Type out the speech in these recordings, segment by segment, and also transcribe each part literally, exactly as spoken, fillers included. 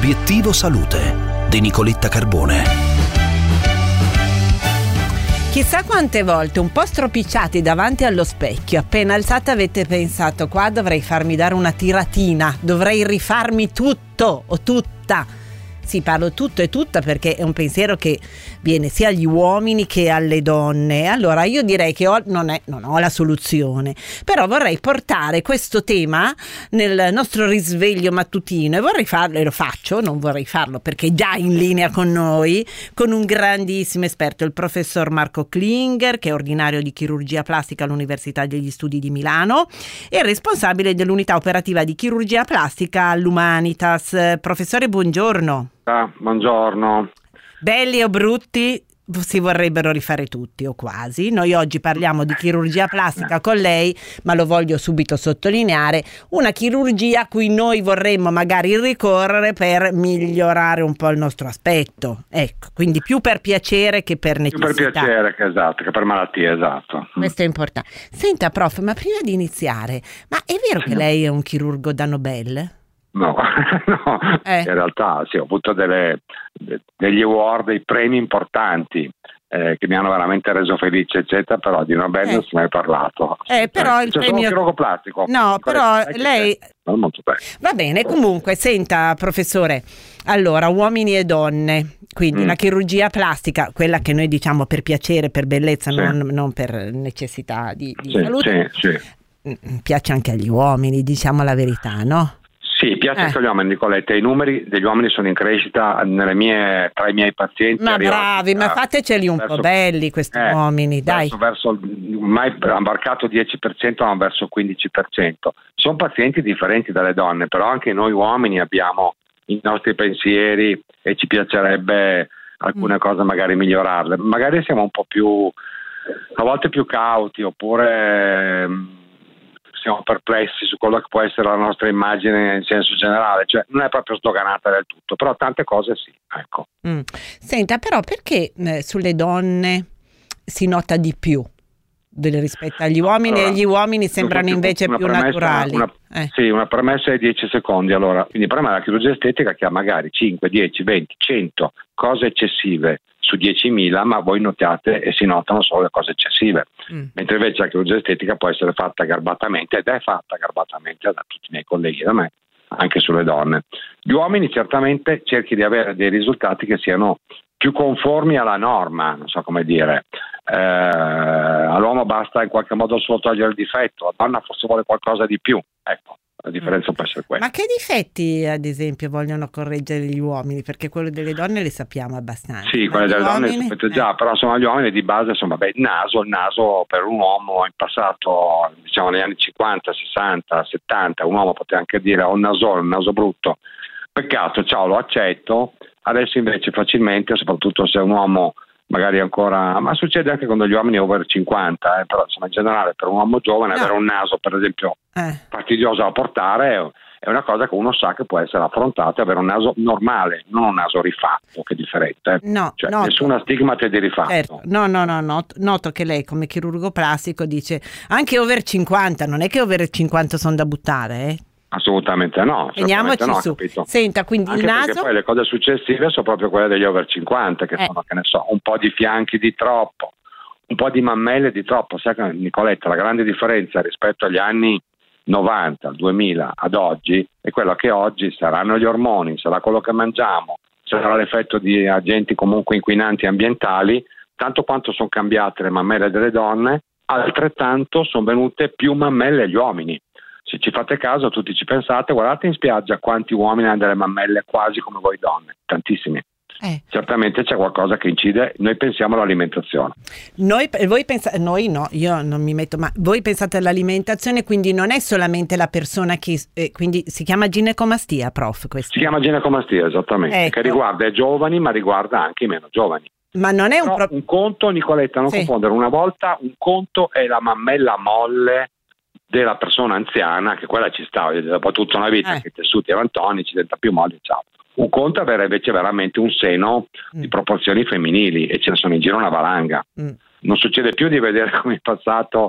Obiettivo Salute di Nicoletta Carbone. Chissà quante volte, un po' stropicciati davanti allo specchio, appena alzate avete pensato: qua dovrei farmi dare una tiratina, dovrei rifarmi tutto o tutta. Sì, parlo tutto e tutta perché è un pensiero che viene sia agli uomini che alle donne. Allora io direi che ho, non, è, non ho la soluzione, però vorrei portare questo tema nel nostro risveglio mattutino e vorrei farlo, e lo faccio, non vorrei farlo perché è già in linea con noi, con un grandissimo esperto, il professor Marco Klinger, che è ordinario di chirurgia plastica all'Università degli Studi di Milano e responsabile dell'unità operativa di chirurgia plastica all'Humanitas. Professore, buongiorno. Ah, buongiorno. Belli o brutti si vorrebbero rifare tutti o quasi. Noi oggi parliamo di chirurgia plastica con lei, ma lo voglio subito sottolineare, una chirurgia a cui noi vorremmo magari ricorrere per migliorare un po' il nostro aspetto. Ecco, quindi più per piacere che per necessità. Più per piacere che esatto, che per malattia, esatto. Questo è importante. Senta, prof, ma prima di iniziare, ma è vero che lei è un chirurgo da Nobel? No, no. Eh. In realtà sì, ho avuto delle, de, degli award, dei premi importanti eh, che mi hanno veramente reso felice, eccetera, però di Nobel eh. non si è mai parlato. Eh, però cioè, il cioè, premio... sono chirurgo plastico. No, però lei... Non molto bene. Va bene, comunque, senta, professore, allora, uomini e donne, quindi mm. la chirurgia plastica, quella che noi diciamo per piacere, per bellezza, sì. non, non per necessità di, di sì, salute, sì, sì. piace anche agli uomini, diciamo la verità, no? Sì, piace eh. anche agli uomini, Nicoletta. I numeri degli uomini sono in crescita nelle mie, tra i miei pazienti. Ma bravi, ma fateceli un verso, po' belli questi eh, uomini, dai. Verso, verso ormai imbarcato dieci per cento, ma verso quindici per cento. Sono pazienti differenti dalle donne, però anche noi uomini abbiamo i nostri pensieri e ci piacerebbe alcune mm. cose magari migliorarle. Magari siamo un po' più, a volte più cauti, oppure... siamo perplessi su quello che può essere la nostra immagine in senso generale, cioè non è proprio sdoganata del tutto, però tante cose sì, ecco. Mm. Senta, però perché eh, sulle donne si nota di più rispetto agli uomini allora, e gli uomini sembrano invece più premessa, naturali? Una, eh. Sì, una premessa di dieci secondi, allora, quindi per me la chirurgia estetica che ha magari cinque, dieci, venti, cento cose eccessive su diecimila, ma voi notate e si notano solo le cose eccessive, mm. mentre invece la chirurgia estetica può essere fatta garbatamente ed è fatta garbatamente da tutti i miei colleghi, da me, anche sulle donne. Gli uomini certamente cerchi di avere dei risultati che siano più conformi alla norma, non so come dire, eh, all'uomo basta in qualche modo solo togliere il difetto, la donna forse vuole qualcosa di più, ecco. La differenza mm. può essere questa. Ma che difetti, ad esempio, vogliono correggere gli uomini? Perché quello delle donne le sappiamo abbastanza. Sì, quelle delle donne le sapete già, eh. però sono gli uomini di base, insomma, beh, il naso, il naso per un uomo in passato, diciamo negli anni cinquanta, sessanta, settanta, un uomo poteva anche dire ho un nasone, un naso brutto. Peccato, ciao, lo accetto. Adesso invece facilmente, soprattutto se è un uomo magari ancora, ma succede anche con degli uomini over cinquanta, eh, però insomma in generale per un uomo giovane no. avere un naso per esempio eh. fastidioso da portare è una cosa che uno sa che può essere affrontata, avere un naso normale, non un naso rifatto, che è differente, no, cioè noto. nessuna stigmate di rifatto. Certo. No, no, no, no, noto che lei come chirurgo plastico dice anche over cinquanta, non è che over cinquanta sono da buttare, eh? Assolutamente no. Veniamoci no, su. Capito? Senta, quindi anche il naso. Perché poi le cose successive sono proprio quelle degli over cinquanta, che eh. sono, che ne so, un po' di fianchi di troppo, un po' di mammelle di troppo. Sai che, Nicoletta, la grande differenza rispetto agli anni novanta, al duemila, ad oggi, è quella che oggi saranno gli ormoni, sarà quello che mangiamo, sarà l'effetto di agenti comunque inquinanti ambientali, tanto quanto sono cambiate le mammelle delle donne, altrettanto sono venute più mammelle agli uomini. Se ci fate caso, tutti ci pensate, guardate in spiaggia quanti uomini hanno delle mammelle quasi come voi donne, tantissimi. Eh. Certamente c'è qualcosa che incide, noi pensiamo all'alimentazione. Noi, voi pensate, noi no, io non mi metto, ma voi pensate all'alimentazione, quindi non è solamente la persona che, eh, quindi si chiama ginecomastia, prof? Questo. Si chiama ginecomastia, esattamente, ecco. Che riguarda i giovani, ma riguarda anche i meno giovani. Ma non è un, Però pro... un conto, Nicoletta, non sì. confondere, una volta un conto è la mammella molle della persona anziana, che quella ci sta, dopo tutta una vita, eh. che i tessuti erano tonici, diventa più molli, ciao. Un conto è avere invece veramente un seno mm. di proporzioni femminili, e ce ne sono in giro una valanga. Mm. Non succede più di vedere come in passato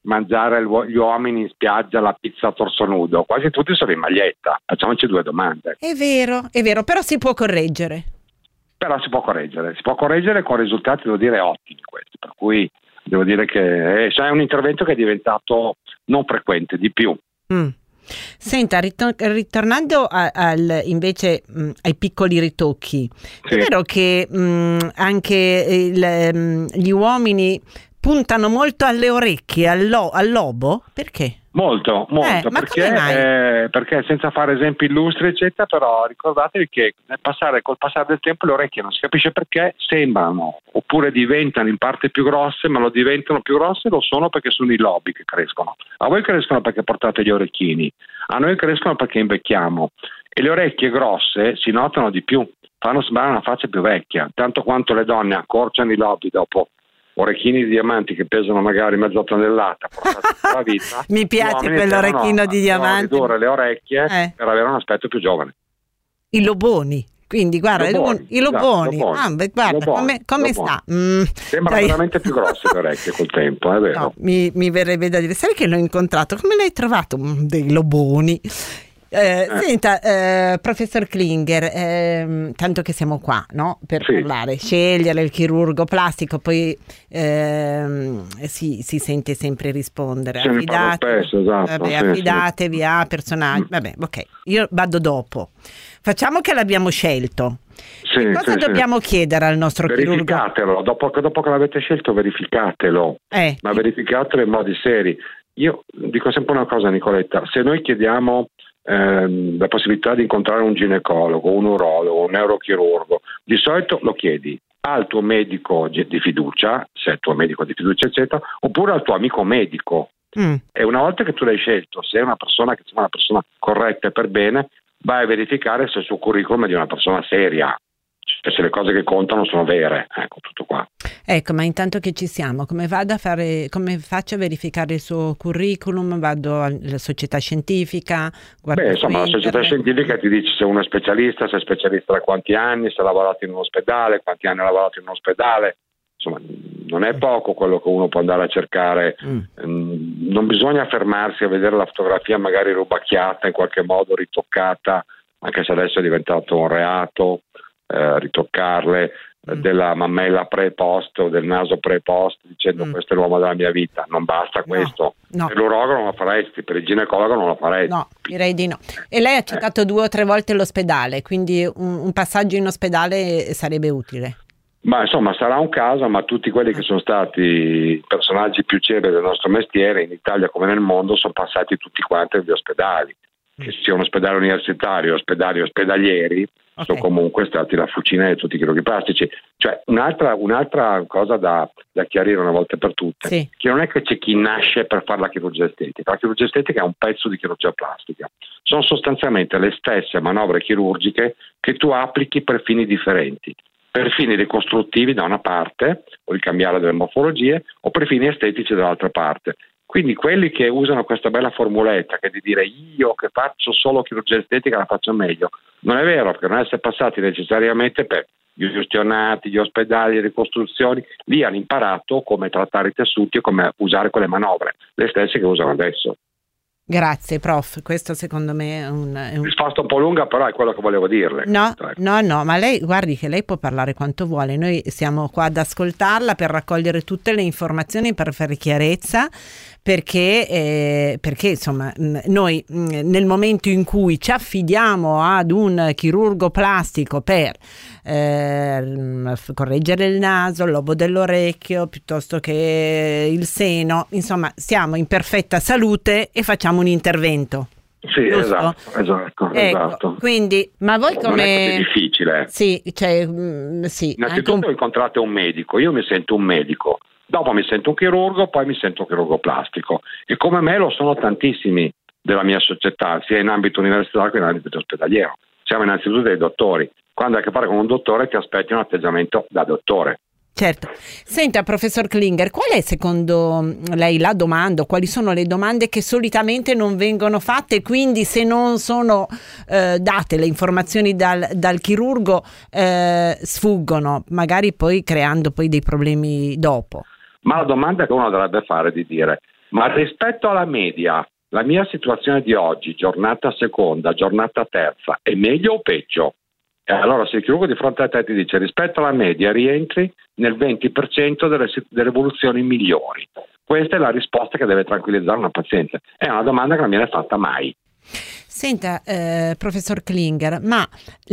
mangiare gli uomini in spiaggia la pizza a torso nudo? Quasi tutti sono in maglietta. Facciamoci due domande. È vero, è vero, però si può correggere. Però si può correggere, si può correggere con risultati, devo dire, ottimi questi, per cui devo dire che è, cioè, è un intervento che è diventato non frequente, di più. Mm. Senta, ritor- ritornando a, al, invece mh, ai piccoli ritocchi, sì. È vero che mh, anche il, mh, gli uomini puntano molto alle orecchie, al, lo- al lobo? Perché? Molto, molto, eh, perché, eh, perché senza fare esempi illustri eccetera, però ricordatevi che nel passare, col passare del tempo le orecchie non si capisce perché sembrano oppure diventano in parte più grosse, ma lo diventano più grosse lo sono perché sono i lobi che crescono. A voi crescono perché portate gli orecchini, a noi crescono perché invecchiamo e le orecchie grosse si notano di più, fanno sembrare una faccia più vecchia, tanto quanto le donne accorciano i lobi dopo orecchini di diamanti che pesano magari mezza tonnellata la vita. Mi piace quell'orecchino di diamanti. Ridurre le orecchie eh. per avere un aspetto più giovane. I loboni. Quindi guarda, loboni, i loboni, esatto, ah, beh, guarda loboni, come, come loboni. sta? Mm, Sembrano dai. veramente più grosse le orecchie col tempo, è vero. No, mi, mi verrebbe da dire, sai che l'ho incontrato, come l'hai trovato? Mm, dei loboni. Eh, eh. Senta, eh, professor Klinger, eh, tanto che siamo qua, no? Per sì. parlare, scegliere il chirurgo plastico, poi eh, si, si sente sempre rispondere. Se Affidate, spesso, esatto, vabbè, sì, affidatevi sì. a personaggi. Vabbè, ok, io vado dopo. Facciamo che l'abbiamo scelto. Sì, cosa sì, dobbiamo sì. chiedere al nostro chirurgo? Verificatelo, dopo, dopo che l'avete scelto verificatelo, eh. ma verificatelo in modi seri. Io dico sempre una cosa, Nicoletta, se noi chiediamo ehm, la possibilità di incontrare un ginecologo, un urologo, un neurochirurgo, di solito lo chiedi al tuo medico di fiducia, se è il tuo medico di fiducia eccetera, oppure al tuo amico medico. Mm. E una volta che tu l'hai scelto, se è una persona che sia una persona corretta e per bene, vai a verificare se il suo curriculum è di una persona seria, cioè se le cose che contano sono vere, ecco, tutto qua. Ecco, ma intanto che ci siamo, come vado a fare, come faccio a verificare il suo curriculum? Vado alla società scientifica? Beh, insomma, la società internet. scientifica ti dice se uno è specialista, se è specialista da quanti anni, se ha lavorato in un ospedale, quanti anni ha lavorato in un ospedale. Insomma, non è poco quello che uno può andare a cercare. Mm. Non bisogna fermarsi a vedere la fotografia magari rubacchiata, in qualche modo ritoccata, anche se adesso è diventato un reato, eh, ritoccarle, mm. della mammella pre-post o del naso pre-post, dicendo mm. questo è l'uomo della mia vita. Non basta questo. No, no. Per l'urologo non lo faresti, per il ginecologo non lo faresti. No, direi di no. E lei ha citato eh. due o tre volte l'ospedale, quindi un, un passaggio in ospedale sarebbe utile. Ma insomma sarà un caso, ma tutti quelli che sono stati i personaggi più celebri del nostro mestiere in Italia come nel mondo sono passati tutti quanti negli ospedali, che sia un ospedale universitario, ospedali ospedalieri, okay. Sono comunque stati la fucina di tutti i chirurghi plastici. Cioè un'altra, un'altra cosa da, da chiarire una volta per tutte, sì. Che non è che c'è chi nasce per fare la chirurgia estetica, la chirurgia estetica è un pezzo di chirurgia plastica, sono sostanzialmente le stesse manovre chirurgiche che tu applichi per fini differenti. Per fini ricostruttivi da una parte, o di cambiare delle morfologie, o per fini estetici dall'altra parte. Quindi quelli che usano questa bella formuletta che di dire io che faccio solo chirurgia estetica la faccio meglio, non è vero, perché non essere passati necessariamente per gli ustionati, gli ospedali, le ricostruzioni, lì hanno imparato come trattare i tessuti e come usare quelle manovre, le stesse che usano adesso. Grazie prof, questo secondo me è un... È un... risposta un po' lunga, però è quello che volevo dirle. No, no, no, ma lei guardi che lei può parlare quanto vuole, noi siamo qua ad ascoltarla per raccogliere tutte le informazioni, per fare chiarezza, perché, eh, perché insomma noi nel momento in cui ci affidiamo ad un chirurgo plastico per eh, correggere il naso, il lobo dell'orecchio, piuttosto che il seno, insomma siamo in perfetta salute e facciamo un intervento. Sì, giusto? esatto, esatto, ecco, esatto. Quindi, ma voi come... Non è così difficile. Sì, cioè, mh, sì. Innanzitutto un... incontrate un medico, io mi sento un medico, dopo mi sento un chirurgo, poi mi sento un chirurgo plastico. E come me lo sono tantissimi della mia società, sia in ambito universitario che in ambito ospedaliero. Siamo innanzitutto dei dottori. Quando hai a che fare con un dottore ti aspetti un atteggiamento da dottore. Certo. Senta, professor Klinger, qual è secondo lei la domanda? Quali sono le domande che solitamente non vengono fatte? Quindi se non sono eh, date le informazioni dal, dal chirurgo eh, sfuggono, magari poi creando poi dei problemi dopo. Ma la domanda che uno dovrebbe fare è di dire Ma rispetto alla media, la mia situazione di oggi, giornata seconda, giornata terza, è meglio o peggio? E allora se il chirurgo di fronte a te ti dice rispetto alla media rientri nel venti per cento delle, delle evoluzioni migliori. Questa è la risposta che deve tranquillizzare una paziente. È una domanda che non viene fatta mai. Senta, eh, professor Klinger, ma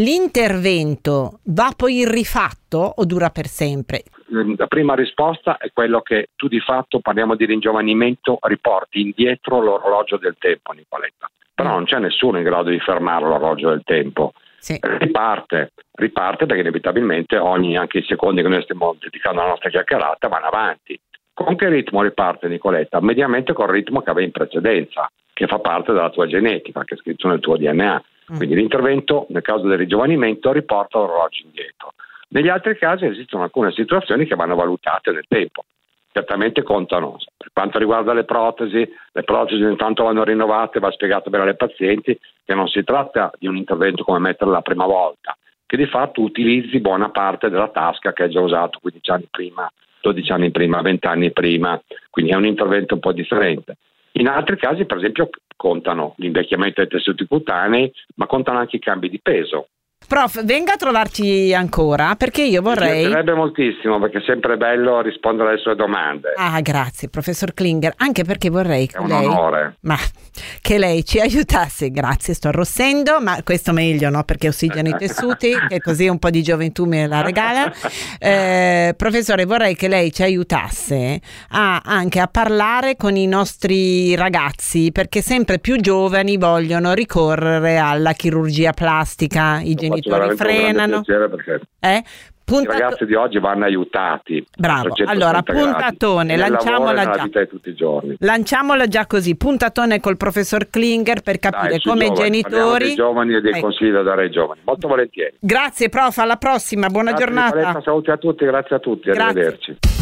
l'intervento va poi rifatto o dura per sempre? La prima risposta è quello che tu di fatto, parliamo di ringiovanimento, riporti indietro l'orologio del tempo, Nicoletta. Però non c'è nessuno in grado di fermare l'orologio del tempo. Sì. Riparte, riparte perché inevitabilmente ogni, anche i secondi che noi stiamo dedicando alla nostra chiacchierata vanno avanti. Con che ritmo riparte, Nicoletta? Mediamente col ritmo che avevi in precedenza, che fa parte della tua genetica, che è scritto nel tuo D N A. Quindi mm. l'intervento, nel caso del ringiovanimento, riporta l'orologio indietro. Negli altri casi esistono alcune situazioni che vanno valutate nel tempo. Certamente contano. Per quanto riguarda le protesi, le protesi intanto vanno rinnovate, va spiegato bene alle pazienti che non si tratta di un intervento come metterla la prima volta, che di fatto utilizzi buona parte della tasca che hai già usato quindici anni prima, dodici anni prima, venti anni prima, quindi è un intervento un po' differente. In altri casi, per esempio, contano l'invecchiamento dei tessuti cutanei, ma contano anche i cambi di peso. Prof, venga a trovarci ancora, perché io vorrei... Mi piacerebbe moltissimo, perché è sempre bello rispondere alle sue domande. Ah, grazie, professor Klinger, anche perché vorrei che è un lei... onore. Ma che lei ci aiutasse, grazie, sto arrossendo, ma questo meglio, no? Perché ossigeno i tessuti, che così un po' di gioventù me la regala. Eh, professore, vorrei che lei ci aiutasse a, anche a parlare con i nostri ragazzi, perché sempre più giovani vogliono ricorrere alla chirurgia plastica, i genitori frenano. Eh? Puntato... I ragazzi di oggi vanno aiutati. Bravo, allora puntatone, lanciamola già. Vita di tutti i giorni. Lanciamola già così, puntatone col professor Klinger per capire Dai, come i genitori. Dei giovani e dei ecco. consigli da dare ai giovani, molto volentieri. Grazie prof, alla prossima, buona grazie, giornata. Nicoletta, saluti a tutti, grazie a tutti, grazie. Arrivederci.